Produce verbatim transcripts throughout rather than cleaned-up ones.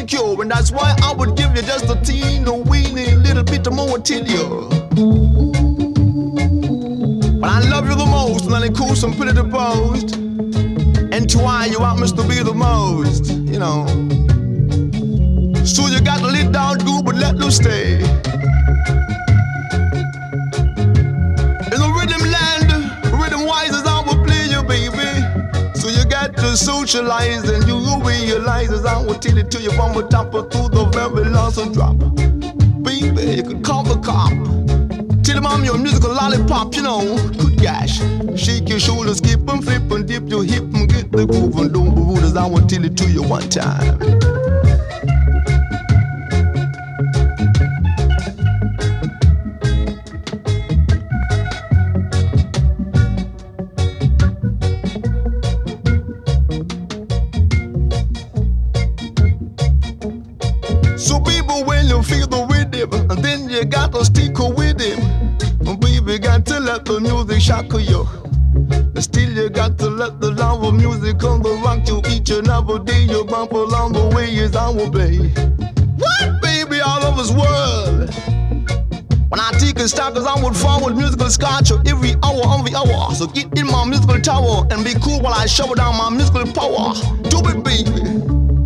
insecure, and that's why I would give you just a teeny weeny little bit more till you. But I love you the most, and I cool some pretty deposed. And to why you want me to be the most, you know. So you got to let down good, but let loose stay. In the rhythm land, rhythm wise as I will play you, baby. So you got to socialize, and you will realize as I will tell it to you from the top or through the very last drop. Baby, you could call the cop. Tell them I'm your musical lollipop, you know. Good gosh. Shake your shoulders, skip and flip and dip your hip and get the groove and don't be rude as I will tell it to you one time. So people, when you feel the rhythm, and then you got to stick with him. Baby, got to let the music shock you. Still you got to let the love of music on the rock you each and every day. You bump along the way as I will play. What, baby, all over this world. When I take a stop, cause I would forward musical scotch every hour on the hour. So get in my musical tower and be cool while I show down my musical power. Do it, baby.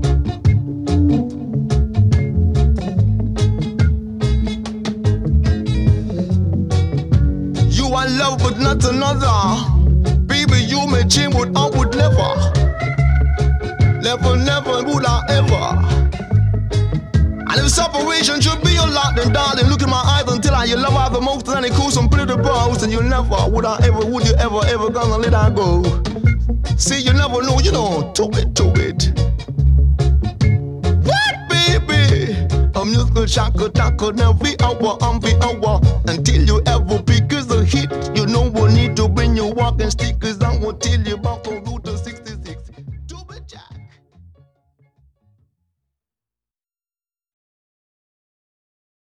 I love but not another. Baby, you may change but I would never. Never, never would I ever. And if separation should be a lot, then darling, look in my eyes until I you love her the most. And it cool some pretty bros, and you never would I ever, would you ever, ever gonna let her go? See, you never know, you know, to it, to it. What, baby? A musical shaka taka every hour, on the hour, until you ever pick is a hit. You know we need to bring your walking stickers. I won't tell you about